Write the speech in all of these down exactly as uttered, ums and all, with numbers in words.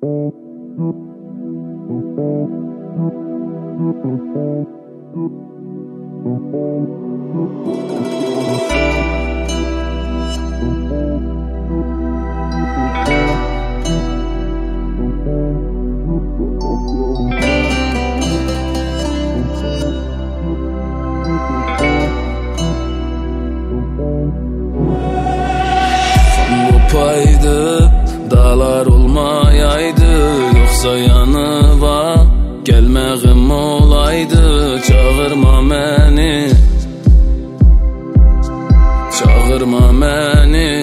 Kopaydı, dağlar olmayaydı, yoksa yanıva gelməyim olaydı. Çağırma məni, çağırma məni.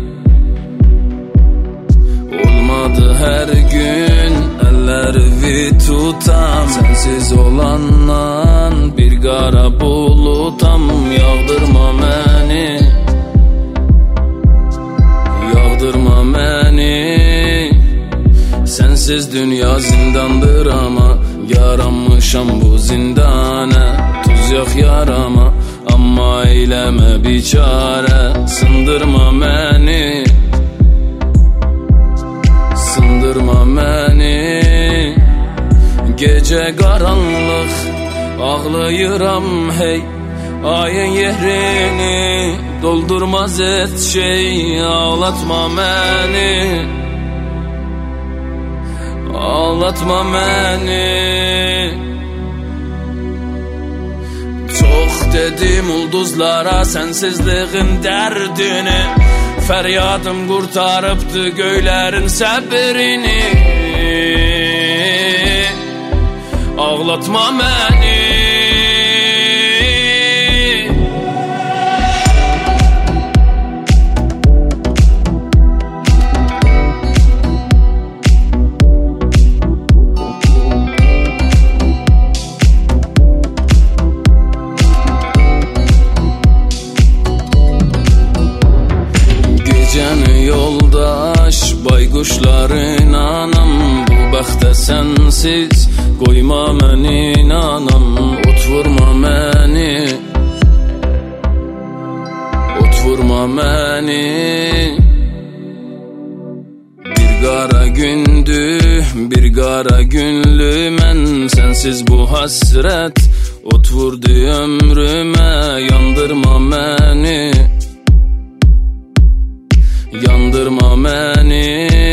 Olmadı hər gün əllərimi tutam, sensiz olandan bir qara bulutam. Yağdırma məni, yağdırma məni. Sensiz dünya zindandır ama yaranmışam bu zindana. Tuz yok yarama amma eyləmə biçare. Sındırma məni, sındırma məni. Gece qaranlıq ağlayıram hey, ayın yerini doldurmaz et şey. Ağlatma məni, ağlatma məni. Çox dedim ulduzlara sensizliğin dərdini. Fəryadım qurtarıbdı göylərin səbrini. Ağlatma məni. Gecəni yoldaş baykuşların anam. Bu bəxtə sənsiz qoyma məni inanam. Ot vurma məni, ot vurma məni. Bir qara gündü, bir qara günlü mən. Sensiz bu hasret ot vurdu ömrümə. Yandırma məni, yandırma məni.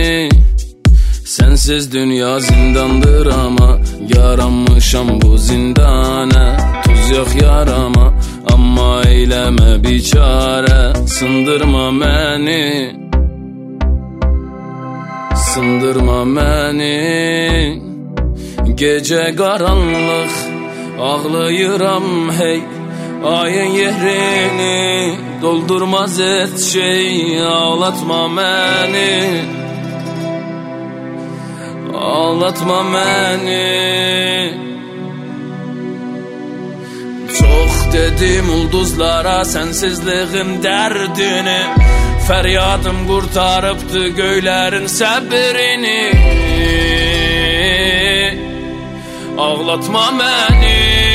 Sensiz dünya zindandır ama yaranmışam bu zindana. Tuz yok yarama amma eyləmə biçare. Sındırma məni, sındırma məni. Gece qaranlıq ağlayıram hey, ayın yerini doldurmaz et şey. Ağlatma məni, ağlatma məni. Çox dedim ulduzlara sensizliğin dərdini. Fəryadım qurtarıbdı göylərin səbrini. Ağlatma məni.